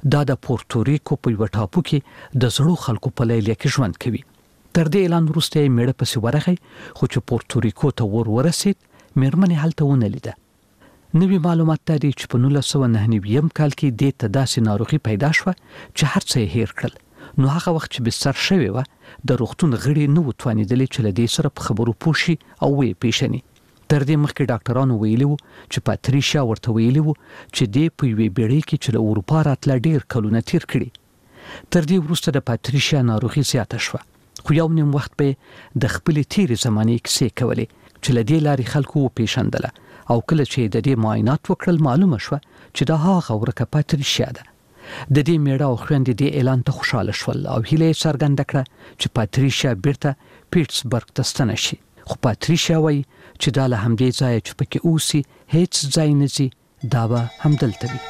دا د پورتوریکو په یو ټاپو کې د زړو خلکو په لیلیه کې ژوند کوي. تر دې اعلان وروسته یې میړه پسې ورغی، خو چې پورتوریکو ته ورسید مېرمنې هلته ونه لیده. نوي معلومات دا دي چې په 1999 کال کې دې ته داسې ناروغي پیدا شوه چې هر څه یې هیر کړل. نو هغه وخت چې بستر شوی و د روغتون غړي نه وتوانېدلې چې له دې سره په خبرو پوه شي او ویې پیژني. تر دې مخکې ډاکټرانو ویلي وو چې پاتریشیا ورته ویلي وو چې دې په یوې بیړۍ کې چې له اروپا راتله ډېر کلونه تیر کړي. تر دې وروسته د پاتریشیا ناروغي زیاته شوه، خو یو نیم وخت به د خپلې تیرې زمانې کیسې کولې چې له دې لارې خلکو وپېژندله، او کله چې د دې معاینات وکړل معلومه شوه چې دا هغه ورکه پاتریشیا ده. د دې میړه او خویندې دې اعلان ته خوشاله شول او هیله یې څرګنده کړه چې پاتریشیا بیرته پیټسبرګ ته ستنه شي. خو پاتریشیا وایي چې دا له همدې ځایه چې پکې اوسي هیڅ ځای نه ځي، دا به همدلته وي.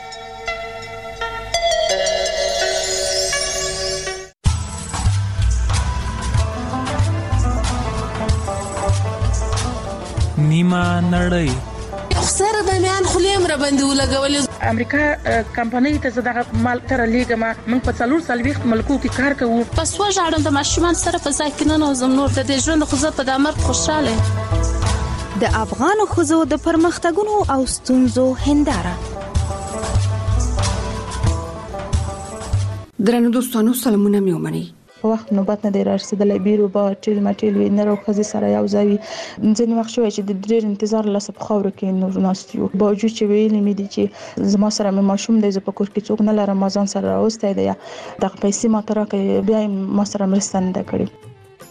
نیمه نړۍ سره د میان خلیم را باندې ولګولې. امریکا کمپنۍ ته زده مال تر لیګما موږ په 440 ملکو کې کار کوو. پس وژاړم د ماشومان سره په ځای کې نه نوزم نور د دې ژوند خو زه په دامر خوشاله. د افغان خزو د پرمختګونو او ستونزو هنداره. درنو دوستانو سلامونه مې ومنئ. په وخت نوبت نه دی رارسېدلی، بیرو به ټیل مټیل وي، نر او ښځې سره یو ځای وي. ځینې وخت شوی چې د ډېر انتظار لاسه په خاورو کې نور ناست یو، باوجود چې ویلي مې دي چې زما سره مې ماشوم دی، زه په کور کې څوک نه لرم، ما ځان سره راوستی دی، دغه پیسې ماته راکړئ، بیا یې ما سره مرسته نه ده کړې.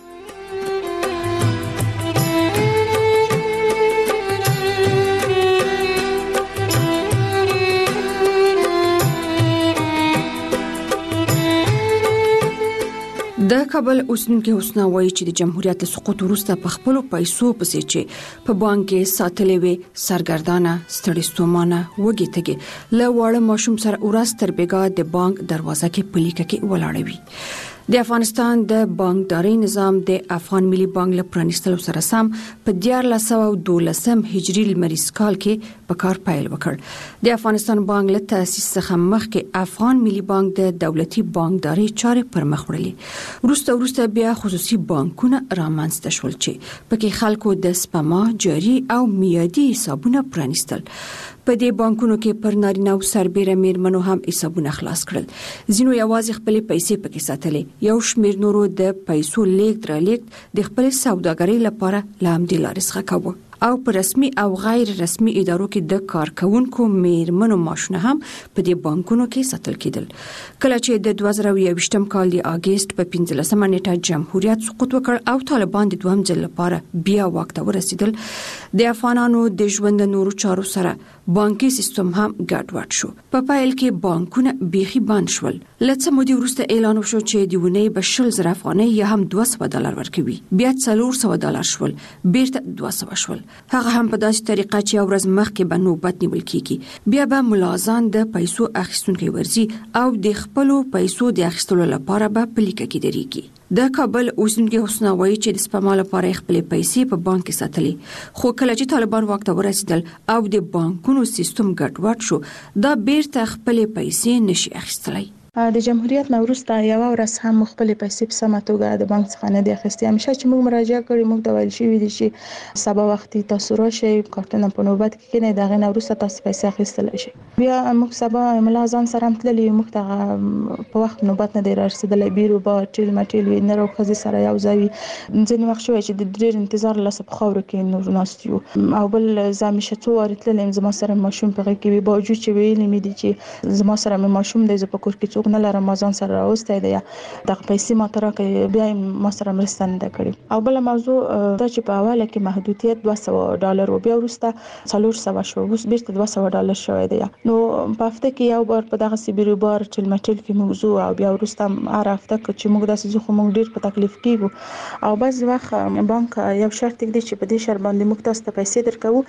د کابل اوسیدونکو حسنا وایي چې د جمهوریت له سقوط وروسته په خپل پیسو پسې چې په بانک کې ساتلې وي سرګردانه ستړي ستومانه وږي تګي له واړه ماشوم سره ورځ تر بېګا د بانک دروازه کې پلیکه کې ولاړ وي. د افغانستان د بانکداري نظام د افغان ملي بانک له پرانیستلو سره سم په 1412 هجري لمریز کال کې په کار پیل وکړ. د افغانستان بانک له تاسیس څخه مخکې افغان ملي بانک د دولتي بانکداري چارې پر مخ وړلې. وروسته بیا خصوصي بانکونه رامنځته شول چې پکې خلکو د سپما جاري او میادي حسابونه پرانیستل. په دې بانکونو کې پر نارینه او سربېره میرمنو هم حسابونه خلاص کړل. ځینو یوازې خپل پیسې پکې ساتلې، یو شمېر نورو د پیسو لیږد رالیږد د خپل سوداګرۍ لپاره لامدې لارې څخه کاوه. او په رسمي او غیر رسمي ادارو کې د کارکونکو میرمنو معاشونه هم په دې بانکونو کې ساتل کېدل. کله چې د 2021 کال د اگست په 15 نیټه جمهوریت سقوط وکړ او طالبان د دوهم ځل لپاره بیا واک ته ورسېدل، د افغانانو د ژوند نورو چارو سره بانکي سیستم هم ګډوډ شو. په پایل کې بانکونه بیخي بند شول. لڅ مودې وروسته اعلان وشو چې د ونې به 100,000 افغانۍ یا هم $200 ورکوي. بیا $400 شول، بیرته 200 شول. هغه هم په داسې طریقه چې یو ورځ مخکې به نوبت نیول کیږي. بیا به ملازان د پیسو اخیستونکي ورزي او د خپلو پیسو د اخیستلو لپاره به پلیکه کې درېږي. د کابل اوسیدونکو حسنا وایي چې د سپما لپاره خپل پیسې په بانک کې ساتلې، خو کله چې طالبان واک ته ورسېدل او د بانکونو سیستم ګډوډ شو، دا بیرته خپل پیسې نشي اخیستلای. د جمهوریت نه وروسته یو ورځ هم خپل پیسې په سمه توګه د بانک څخه نه دي اخیستې. همیشه چې موږ مراجعه کړې موږ ته ویل شوي دي چې سبا وخت تاسو راشئ، کارتونه په نوبت کې کېنئ، د هغې نه وروسته تاسو پیسې اخیستلی شئ. بیا موږ سبا ملا ځان سره هم تللي یو، موږ ته په وخت نوبت نه دی رارسېدلی، بیرو به ټیل مټیل وي، نر او ښځې سره یو ځای وي. ځینې وخت شوی چې د ډېر انتظار لاسه په خاورو کې نور ناست یو. او بل زه همیشه څو وارې تللی یم، زما سره ماشوم په غېږ کې وي، باوجود چې ویلي مې دي چې زما سره مې ماشوم دی، زه په کور کې څوک نه لرم، ما ځان سره راوستی دی، دغه پیسې ماته راکړئ، بیا یې ما سره مرسته نه ده کړې. او بله موضوع دا چې په اوله کې محدودیت $200 و، بیا وروسته 400 شو، اوس بیرته $200 شوی دی. نو په هفته کې یو بار په دغسې بیروبار ټیل مټیل کې موږ ځو، او بیا وروسته هر هفته چې موږ داسې ځو خو موږ ډېر په تکلیف کېږو. او بعضې وخت بانک یو شرط ږدي چې په دې شرط باندې موږ تاسو ته پیسې درکوو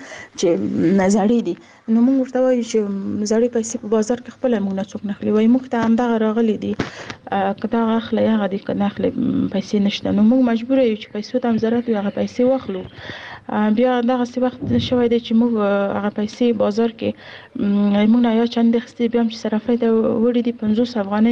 چې زړې دي. نو موږ ورته وایو چې زړې پیسې په بازار کې خپله موږ نه څوک نه اخلي، وایي موږ ته همدغه راغلي دي، که دغه اخلئ هغه دي، که نه اخلئ پیسې نشته. نو موږ مجبوره یو چې پیسو ته هم ضرورت وي، هغه پیسې واخلو. بیا دغه څه وخت شوی دی چې موږ هغه پیسې بازار کې موږ نه یا چند اخیستې بیا هم چې صرفه ته وړي دي 50 افغانۍ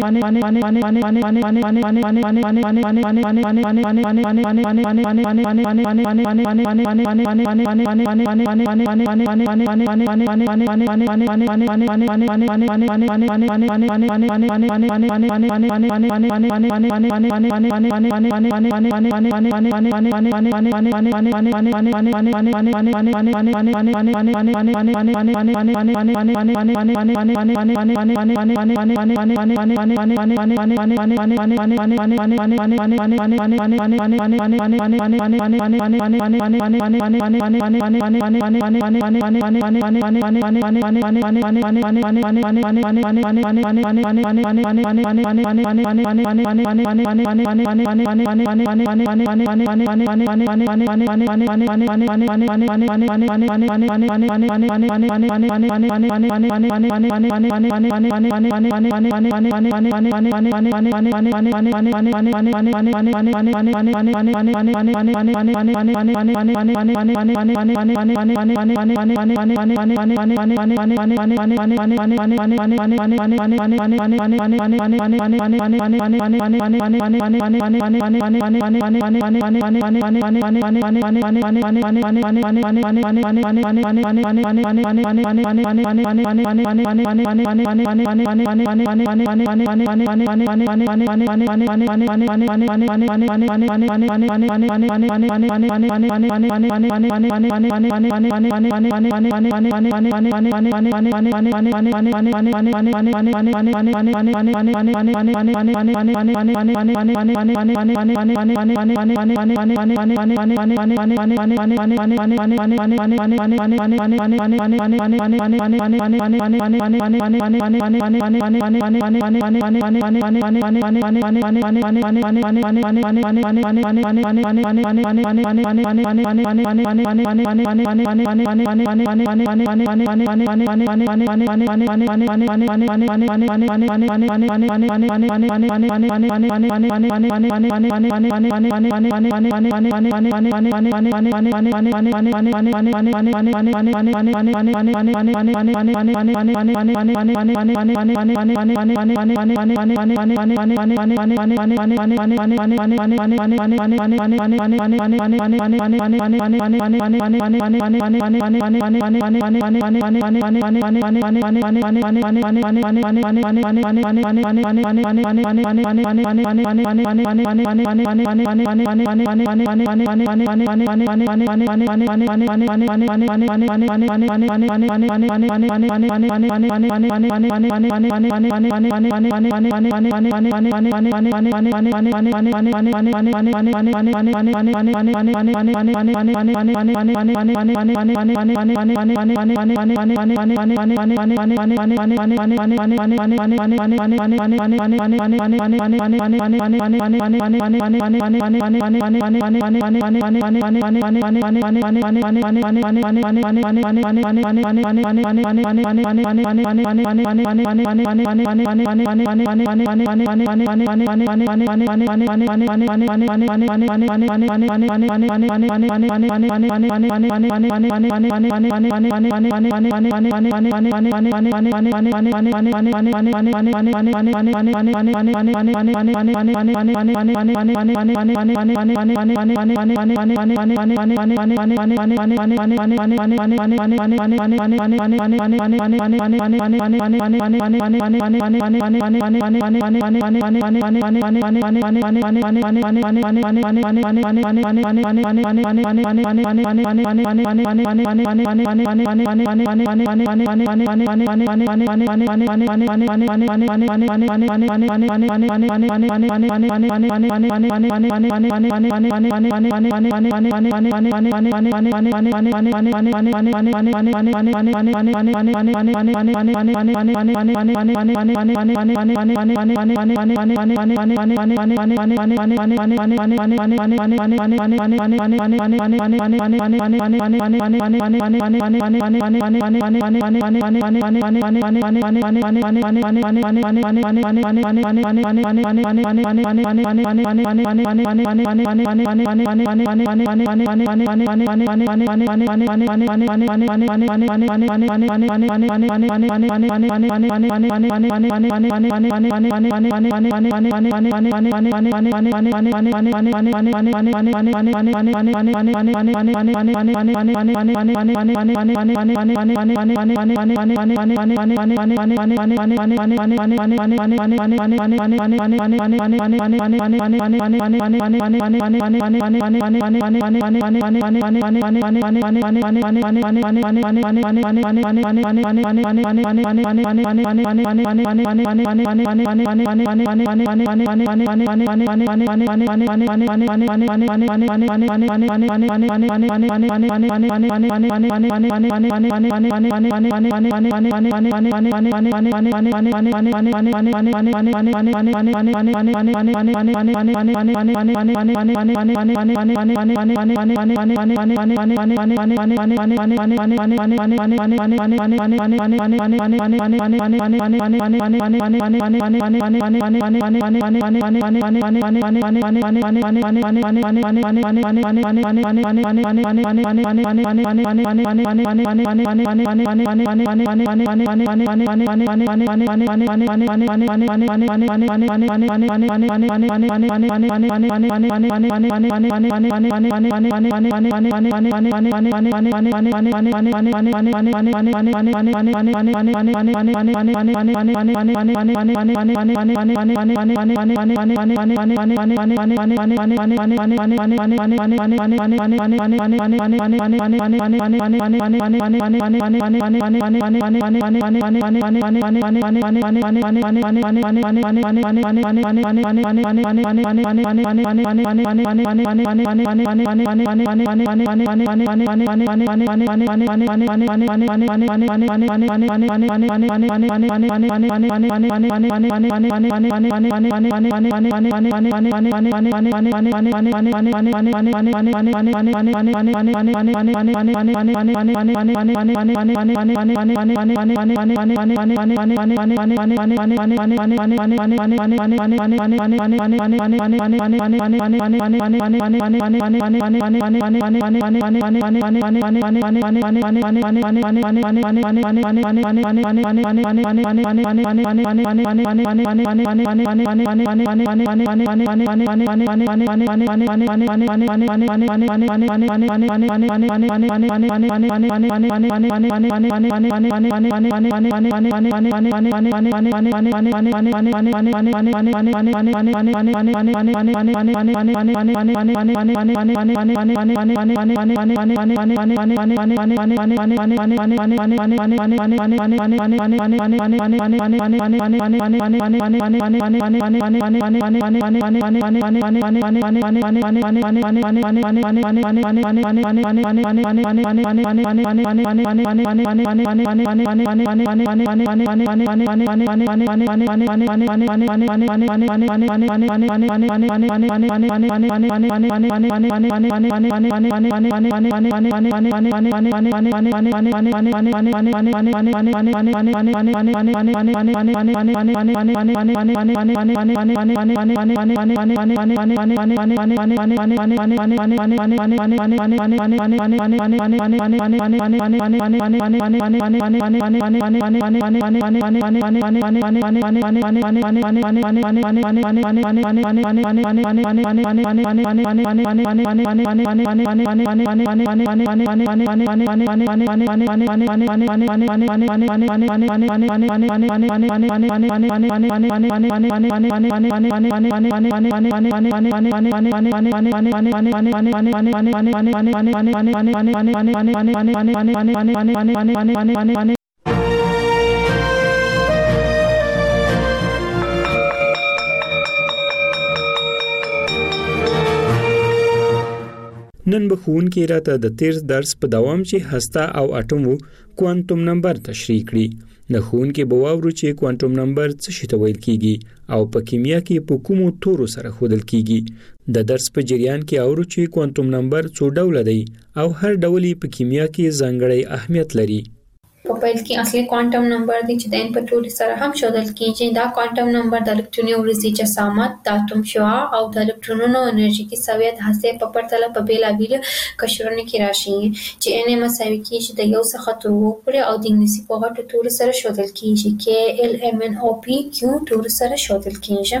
نن به ښوونکي راته د تیر درس په دوام چې هسته او اټوم کوانټم نمبر تشریح کړي. د ښوونکي به واورو چې کوانټم نمبر څه شی ته ویل کیږي او په کیمیا کې په کومو تورو سره ښودل کیږي. د درس په جریان کې اورو چې کوانټم نمبر څو ډوله دی او هر ډول په کیمیا کې ځانګړی اهمیت لري. په پیل کې اصلي کوانټم نمبر دی چې د ان په ټولي سره هم ښودل کیږي. دا کوانټم نمبر د الکتروني ورځي جسامت، د اتوم شعاع او د الکترونونو انرژیکي سویه د هستې په پرتله په بیلابیلو قشرونو کې راشي چې ان مساوي کیږي د یو څخه تر 2 پورې او د انګلیسي په غټو تورو سره ښودل کیږي کې ال ام ان او پی کیو تورو سره ښودل کیږي.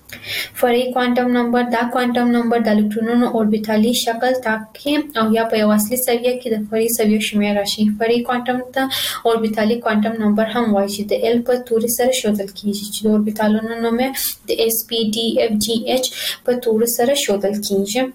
فرعي کوانټم نمبر دا کوانټم نمبر د الکترونونو اوربیتالي شکل ټاکي او یا په یو اصلي سویه کې د فرعي سویو شمېر راشي. فرعي کوانټم ته اوربیتالي کوانټم نمبر هم وایي چې د ال په توري سره ښودل کیږي چې د اوربیتالونو نوم د اس پی ډي اف جی اچ په توري سره ښودل کیږي.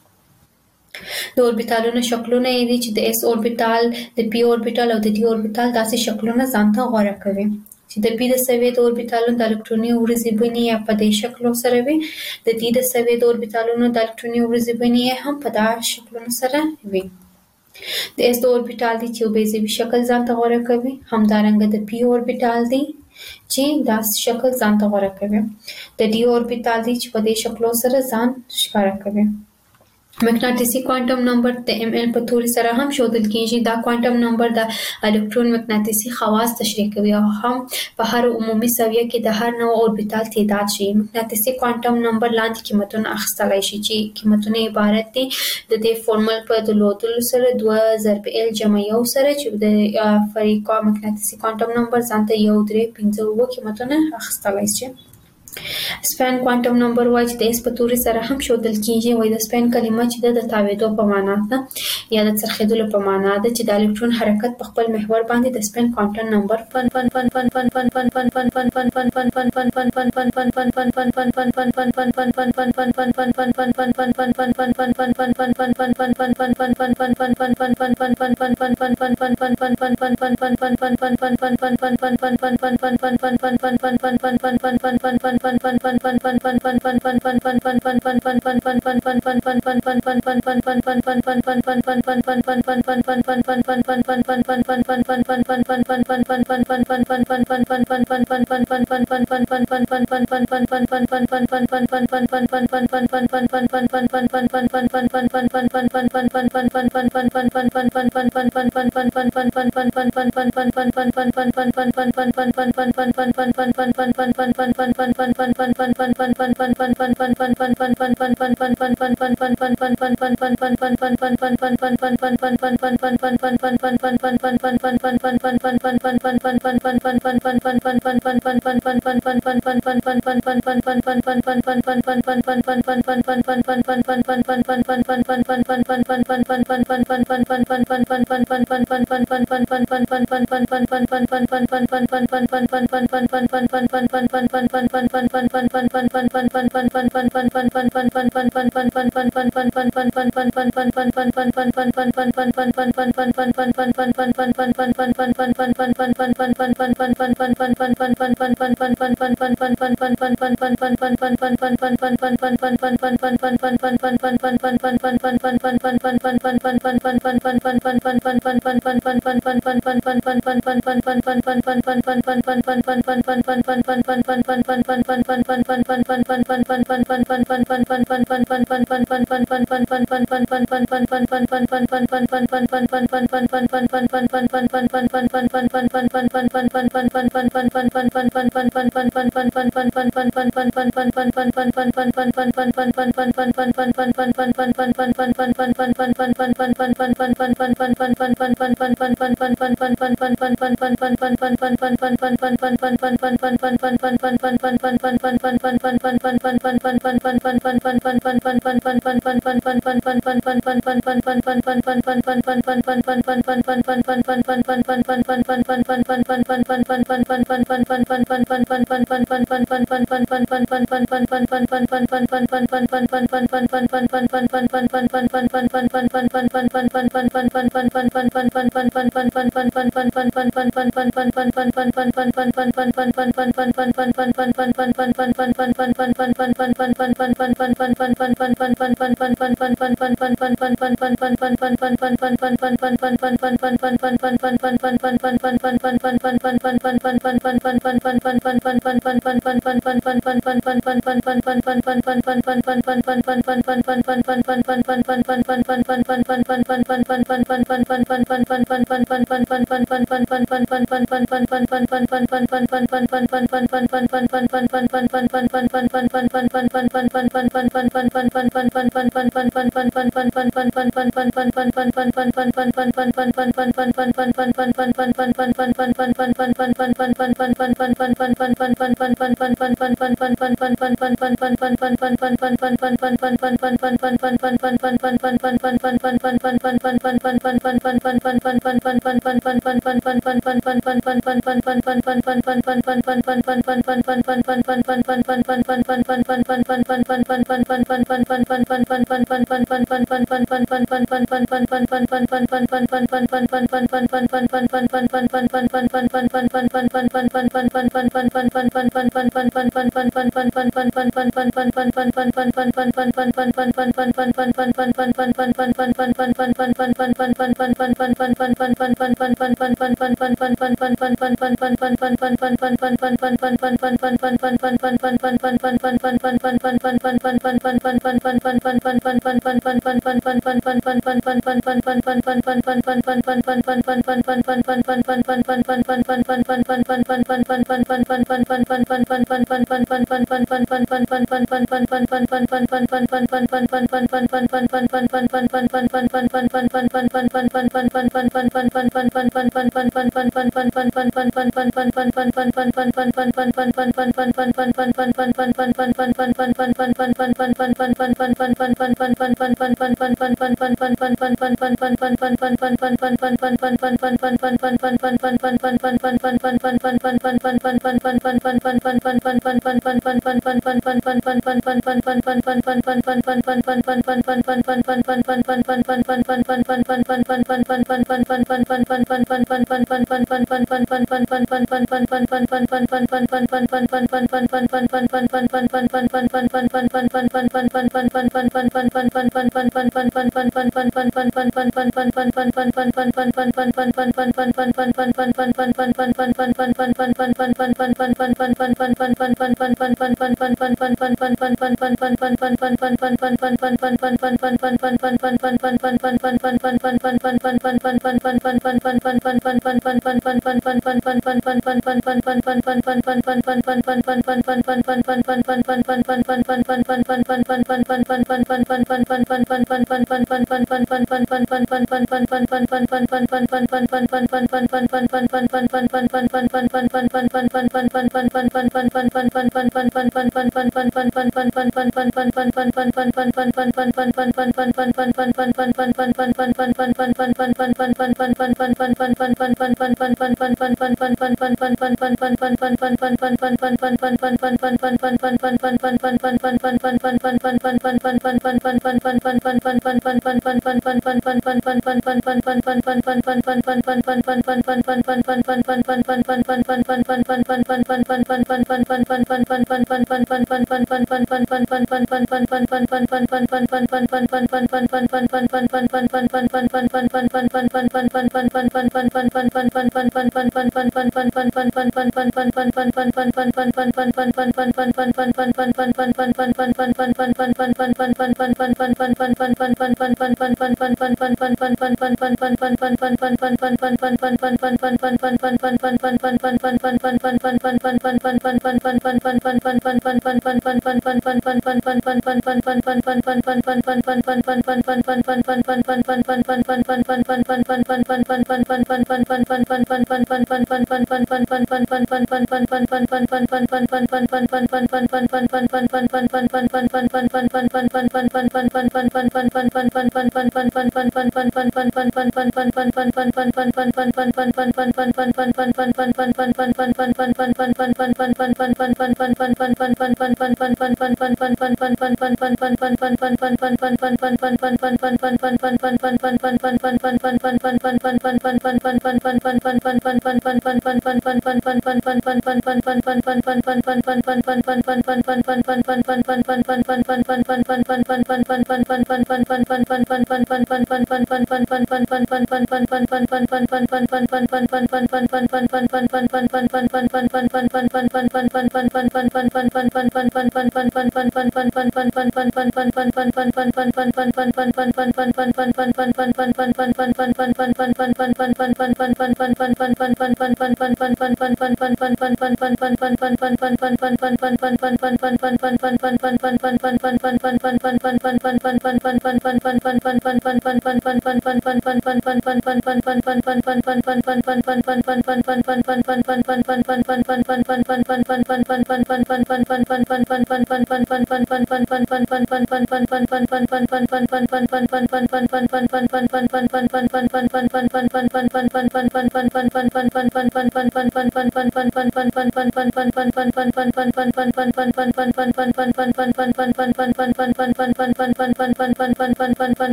د اوربیتالونو شکلونه یې دي چې د اس اوربیتال، د پی اوربیتال او د ډي اوربیتال داسې شکلونه ځانته غوره کوي چې د پی د سویې د اوربیتالونو د الکتروني ورځي بڼې یا په دې شکلو سره وي، د ډي د سویې د اوربیتالونو د الکتروني ورځي بڼې هم په دا شکلونو سره وي. د اس د اوربیتال دی چې یو بیضوي شکل ځانته غوره کوي، همدارنګه د پی اوربیتال دی چې دا شکل ځانته غوره کوي، د ډي اوربیتال دی چې په دې شکلو سره ځان ښکاره کوي. مقناطیسي کوانټم نمبر د ام ال په توري سره هم ښودل کیږي. دا کوانټم نمبر د الکترون مقناطیسي خواص تشریح کوي او هم په هر عمومي سویه کې د هر نوع اوربیتال تعداد شي. مقناطیسي کوانټم نمبر لاندې قیمتونه اخیستلی شي چې قیمتونه عبارت دي د دې فورمول په درلودلو سره 2 ضرب ال جمع 1 سره چې د فرعي مقناطیسي کوانټم نمبر ځانته 1 3 5 7 قیمتونه اخیستلی شي. سپین کوانټم نمبر وایي چې د اس په توري سره هم ښودل کیږي. وایي د سپین کلمه چې د تاویدو په معنا ده یا د څرخېدلو په معنا ده چې د الکترون حرکت په خپل محور باندې د سپین کوانټم نمبر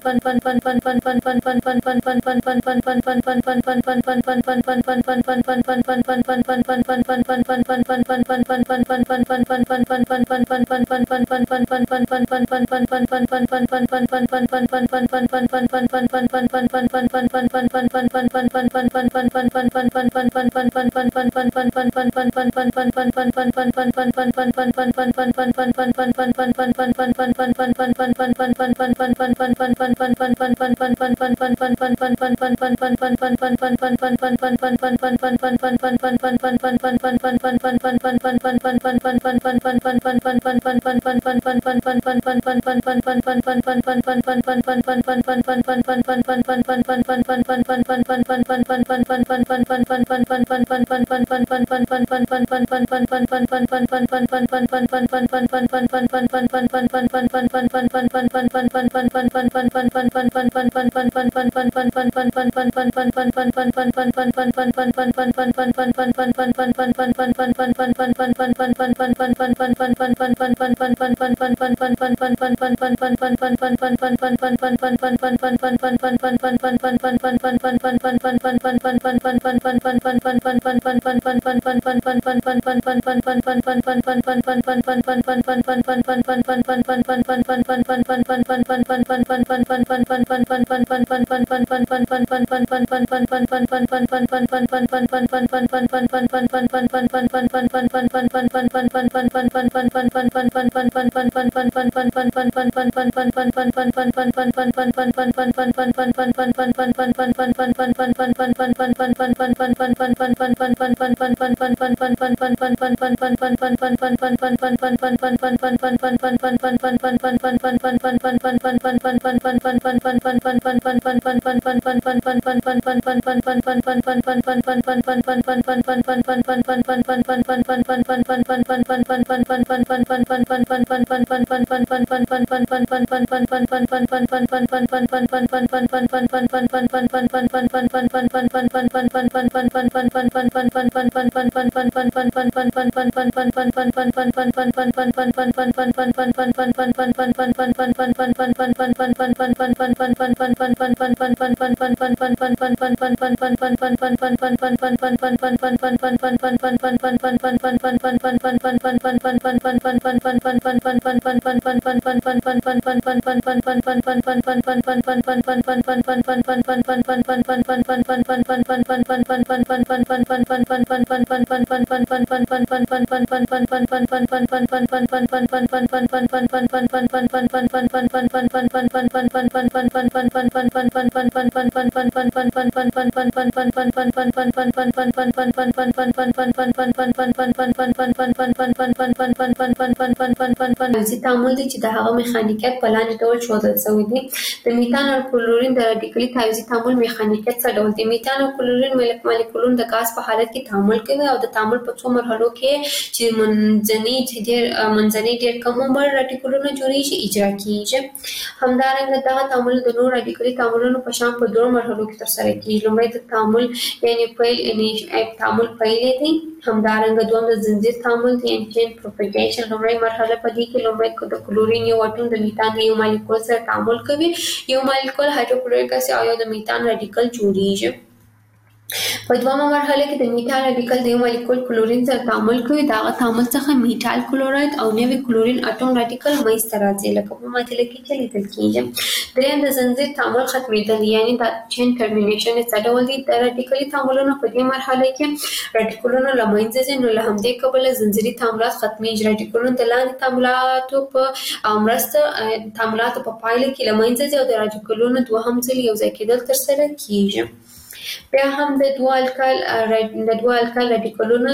تعامل دي چې د هغه میخانیکیت په لاندې ډول ښودل شوی دی. د میتان او کلورین د رادیکلي تعویضي تعامل میخانیکیت څه ډول دی؟ میتان او کلورین مالیکولونه د غاز په حالت کې تعامل کوي او د تعامل په څو مرحلو کې چې منځني ډېر کم عمر رادیکلونه جوړیږي اجرا کیږي. همدارنګه دغه تعامل د نورو رادیکلي تعاملونو په شان په دوه مرحلو کې ترسره کیږي. لومړی د تعامل تعامل پیل دی، همدارنګه دوم د زنجیر تعامل دی چین پروپاګیشن. لومړی مرحله په دې کې لومړی د کلورین یو اټوم د میتان یو مالیکول سره تعامل کوي، یو مالیکول هایدروکلوریک اسید او یو د میتان رادیکل جوړیږي. په دومره مرحله کې د میتان رادیکل د یو مالیکول کلورین سره تعامل کوي، دغه تعامل څخه میتایل کلوراید او نوی کلورین اټوم رادیکل منځته راځي لکه په معادله کې چې لیدل کیږي. دریم د زنجیر تعامل ختمېدل یعنی د چین ټرمینیشن څه ډول دی؟ د رادیکلي تعاملونو په دې مرحله کې رادیکلونه له منځه ځي، نو له همدې کبله زنجیري تعاملات ختمېږي. رادیکلونه د لاندې تعاملاتو په مرسته تعاملاتو په پایله کې له منځه ځي او د رادیکلونو دوهم ځل یو ځای کېدل ترسره کیږي. بیا هم د دوه الکال رادیکلونو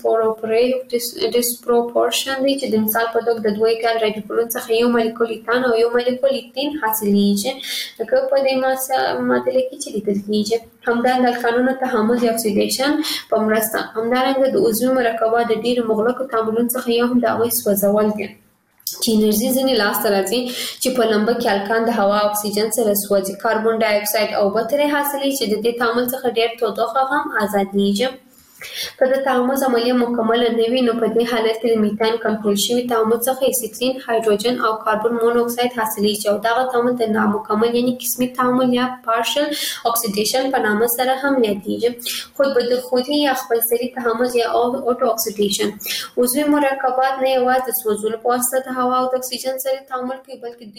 ډیسپروپورشن دی چې د مثال په توګه د دوه الکال رادیکلونو څخه یو مالیکول ایتان او یو مالیکول ایتین حاصلیږي لکه په دې معادله کې چې لیدل کیږي. همدارنګه الکانونو تحمل د اکسیدیشن په مرسته. همدارنګه د عضوي مرکبات د ډیرو مغلقو تعاملونو څخه یو هم د هغوی سوځول دي چې انرژي ځینې لاسته راځي چې په لمبه کې الکان د هوا اکسیجن سره سوځي. کاربن ډای اکساید او اوبه ترې حاصلېږي چې د دې تعامل څخه ډېر تودوخه هم ازادېږي. که د تعامل عملیه مکمل نه وي نو په دې حالت کې د میتان کنټرول شوی تعامل څخه اسیټین هایدروجن او کاربن مونوکساید حاصلېږي او دغه تعامل د نامکمل یعنی قسمي تعامل یا پارشل اکسیډیشن په نامه سره هم یادېږي. خود به خودي یا خپلسري تعامل یا اوټو اکسیډیشن عضوي مرکبات نه یوازې د سوځولو په واسطه د هوا او د اکسیجن سره تعامل کوي بلکې